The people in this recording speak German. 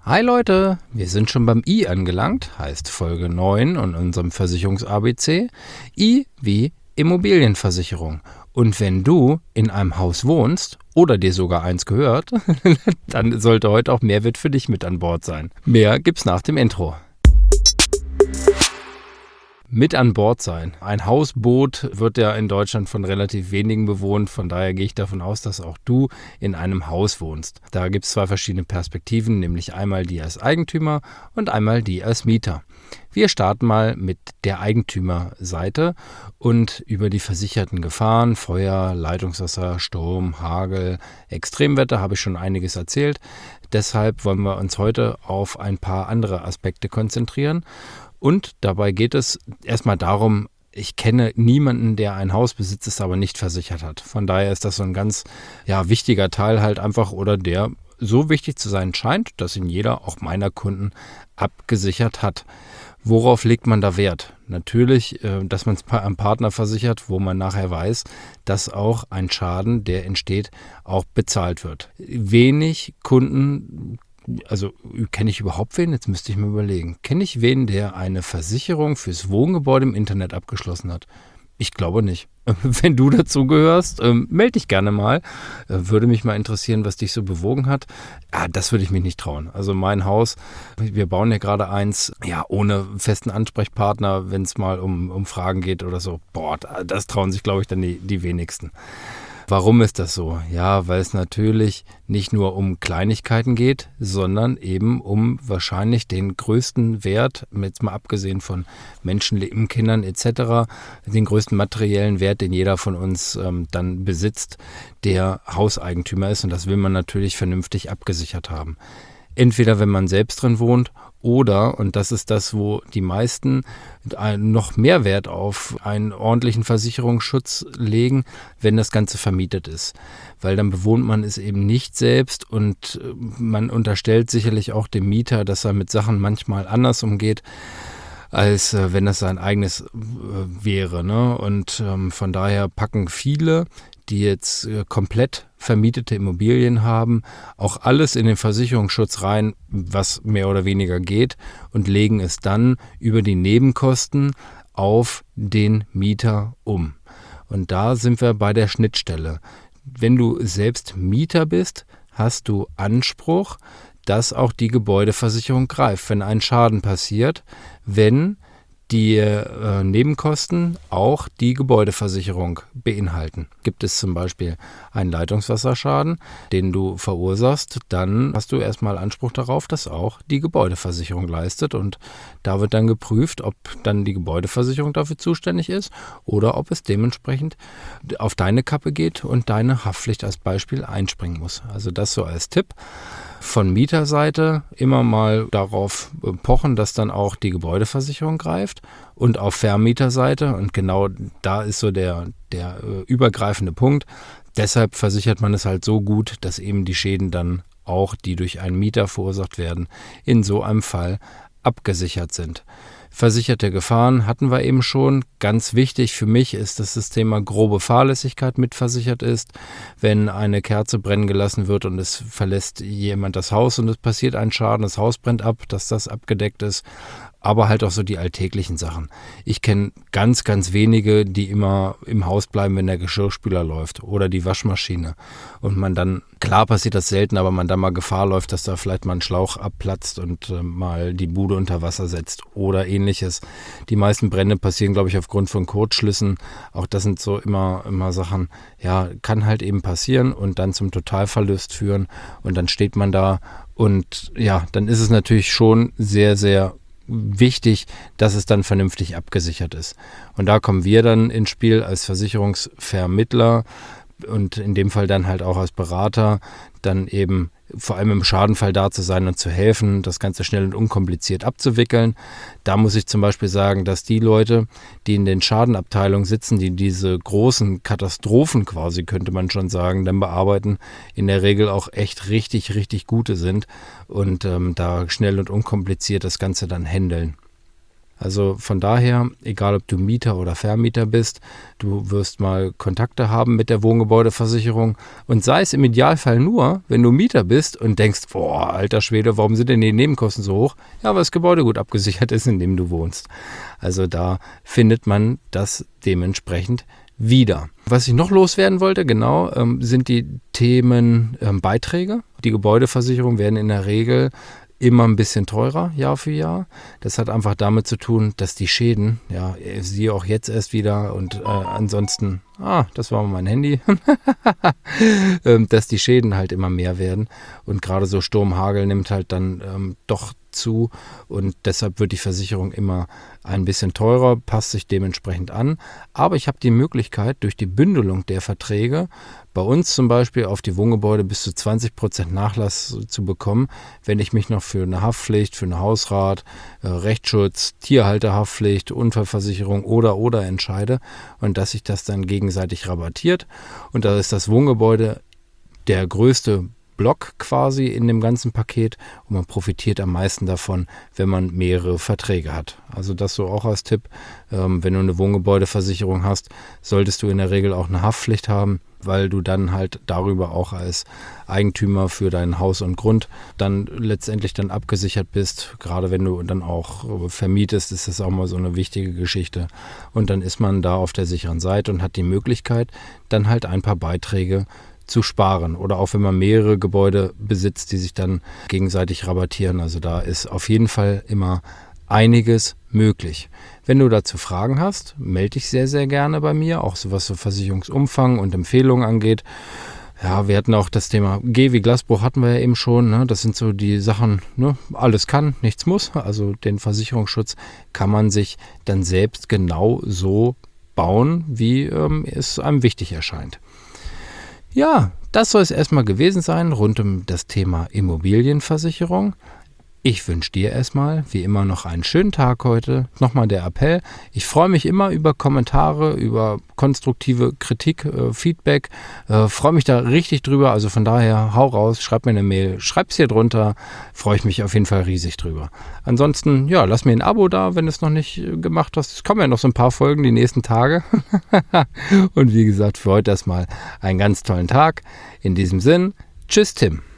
Hi Leute, wir sind schon beim I angelangt, heißt Folge 9 in unserem Versicherungs-ABC. I wie Immobilienversicherung. Und wenn du in einem Haus wohnst oder dir sogar eins gehört, dann sollte heute auch Mehrwert für dich mit an Bord sein. Mehr gibt's nach dem Intro. Mit an Bord sein. Ein Hausboot wird ja in Deutschland von relativ wenigen bewohnt. Von daher gehe ich davon aus, dass auch du in einem Haus wohnst. Da gibt es zwei verschiedene Perspektiven, nämlich einmal die als Eigentümer und einmal die als Mieter. Wir starten mal mit der Eigentümerseite und über die versicherten Gefahren, Feuer, Leitungswasser, Sturm, Hagel, Extremwetter habe ich schon einiges erzählt. Deshalb wollen wir uns heute auf ein paar andere Aspekte konzentrieren. Und dabei geht es erstmal darum, ich kenne niemanden, der ein Haus besitzt, es aber nicht versichert hat. Von daher ist das so ein ganz wichtiger Teil halt einfach oder der so wichtig zu sein scheint, dass ihn jeder, auch meiner Kunden, abgesichert hat. Worauf legt man da Wert? Natürlich, dass man es bei einem Partner versichert, wo man nachher weiß, dass auch ein Schaden, der entsteht, auch bezahlt wird. Wenig Kunden, also kenne ich überhaupt wen? Jetzt müsste ich mir überlegen. Kenne ich wen, der eine Versicherung fürs Wohngebäude im Internet abgeschlossen hat? Ich glaube nicht. Wenn du dazu gehörst, melde dich gerne mal. Würde mich mal interessieren, was dich so bewogen hat. Das würde ich mich nicht trauen. Also mein Haus, wir bauen ja gerade eins, ohne festen Ansprechpartner, wenn es mal um Fragen geht oder so. Das trauen sich, glaube ich, dann die wenigsten. Warum ist das so? Ja, weil es natürlich nicht nur um Kleinigkeiten geht, sondern eben um wahrscheinlich den größten Wert, jetzt mal abgesehen von Menschenleben, Kindern etc., den größten materiellen Wert, den jeder von uns dann besitzt, der Hauseigentümer ist. Und das will man natürlich vernünftig abgesichert haben. Entweder wenn man selbst drin wohnt oder, und das ist das, wo die meisten noch mehr Wert auf einen ordentlichen Versicherungsschutz legen, wenn das Ganze vermietet ist. Weil dann bewohnt man es eben nicht selbst und man unterstellt sicherlich auch dem Mieter, dass er mit Sachen manchmal anders umgeht, als wenn das sein eigenes wäre. Ne? Und von daher packen viele, die jetzt komplett vermietete Immobilien haben, auch alles in den Versicherungsschutz rein, was mehr oder weniger geht, und legen es dann über die Nebenkosten auf den Mieter um. Und da sind wir bei der Schnittstelle. Wenn du selbst Mieter bist, hast du Anspruch, dass auch die Gebäudeversicherung greift, wenn ein Schaden passiert, wenn die Nebenkosten auch die Gebäudeversicherung beinhalten. Gibt es zum Beispiel einen Leitungswasserschaden, den du verursachst, dann hast du erstmal Anspruch darauf, dass auch die Gebäudeversicherung leistet, und da wird dann geprüft, ob dann die Gebäudeversicherung dafür zuständig ist oder ob es dementsprechend auf deine Kappe geht und deine Haftpflicht als Beispiel einspringen muss. Also das so als Tipp. Von Mieterseite immer mal darauf pochen, dass dann auch die Gebäudeversicherung greift, und auf Vermieterseite, und genau da ist so der übergreifende Punkt, deshalb versichert man es halt so gut, dass eben die Schäden dann auch, die durch einen Mieter verursacht werden, in so einem Fall abgesichert sind. Versicherte Gefahren hatten wir eben schon. Ganz wichtig für mich ist, dass das Thema grobe Fahrlässigkeit mitversichert ist. Wenn eine Kerze brennen gelassen wird und es verlässt jemand das Haus und es passiert ein Schaden, das Haus brennt ab, dass das abgedeckt ist. Aber halt auch so die alltäglichen Sachen. Ich kenne ganz, ganz wenige, die immer im Haus bleiben, wenn der Geschirrspüler läuft oder die Waschmaschine. Und man dann, klar passiert das selten, aber man dann mal Gefahr läuft, dass da vielleicht mal ein Schlauch abplatzt und mal die Bude unter Wasser setzt oder ähnliches. Die meisten Brände passieren, glaube ich, aufgrund von Kurzschlüssen. Auch das sind so immer Sachen, kann halt eben passieren und dann zum Totalverlust führen. Und dann steht man da und dann ist es natürlich schon sehr, sehr wichtig, dass es dann vernünftig abgesichert ist. Und da kommen wir dann ins Spiel als Versicherungsvermittler und in dem Fall dann halt auch als Berater, dann eben vor allem im Schadenfall da zu sein und zu helfen, das Ganze schnell und unkompliziert abzuwickeln. Da muss ich zum Beispiel sagen, dass die Leute, die in den Schadenabteilungen sitzen, die diese großen Katastrophen quasi, könnte man schon sagen, dann bearbeiten, in der Regel auch echt richtig, richtig gute sind und da schnell und unkompliziert das Ganze dann handeln. Also von daher, egal ob du Mieter oder Vermieter bist, du wirst mal Kontakte haben mit der Wohngebäudeversicherung und sei es im Idealfall nur, wenn du Mieter bist und denkst, boah, alter Schwede, warum sind denn die Nebenkosten so hoch? Ja, weil das Gebäude gut abgesichert ist, in dem du wohnst. Also da findet man das dementsprechend wieder. Was ich noch loswerden wollte, genau, sind die Themen Beiträge. Die Gebäudeversicherung werden in der Regel immer ein bisschen teurer, Jahr für Jahr. Das hat einfach damit zu tun, dass die Schäden, ja, siehe auch jetzt erst wieder und ansonsten, das war mein Handy, dass die Schäden halt immer mehr werden und gerade so Sturm, Hagel nimmt halt dann doch zu und deshalb wird die Versicherung immer ein bisschen teurer, passt sich dementsprechend an. Aber ich habe die Möglichkeit, durch die Bündelung der Verträge bei uns zum Beispiel auf die Wohngebäude bis zu 20% Nachlass zu bekommen, wenn ich mich noch für eine Haftpflicht, für einen Hausrat, Rechtsschutz, Tierhalterhaftpflicht, Unfallversicherung oder entscheide und dass sich das dann gegenseitig rabattiert. Und da ist das Wohngebäude der größte Block quasi in dem ganzen Paket und man profitiert am meisten davon, wenn man mehrere Verträge hat. Also das so auch als Tipp, wenn du eine Wohngebäudeversicherung hast, solltest du in der Regel auch eine Haftpflicht haben, weil du dann halt darüber auch als Eigentümer für dein Haus und Grund dann letztendlich dann abgesichert bist. Gerade wenn du dann auch vermietest, ist das auch mal so eine wichtige Geschichte. Und dann ist man da auf der sicheren Seite und hat die Möglichkeit, dann halt ein paar Beiträge zu sparen oder auch wenn man mehrere Gebäude besitzt, die sich dann gegenseitig rabattieren. Also da ist auf jeden Fall immer einiges möglich. Wenn du dazu Fragen hast, melde dich sehr, sehr gerne bei mir, auch so was so Versicherungsumfang und Empfehlungen angeht. Ja, wir hatten auch das Thema G wie Glasbruch hatten wir ja eben schon. Ne? Das sind so die Sachen, ne? Alles kann, nichts muss. Also den Versicherungsschutz kann man sich dann selbst genau so bauen, wie es einem wichtig erscheint. Ja, das soll es erstmal gewesen sein rund um das Thema Immobilienversicherung. Ich wünsche dir erstmal, wie immer, noch einen schönen Tag heute. Nochmal der Appell. Ich freue mich immer über Kommentare, über konstruktive Kritik, Feedback. Freue mich da richtig drüber. Also von daher, hau raus, schreib mir eine Mail, schreib's hier drunter. Freue ich mich auf jeden Fall riesig drüber. Ansonsten, ja, lass mir ein Abo da, wenn du es noch nicht gemacht hast. Es kommen ja noch so ein paar Folgen die nächsten Tage. Und wie gesagt, für heute erstmal einen ganz tollen Tag. In diesem Sinn, tschüss Tim.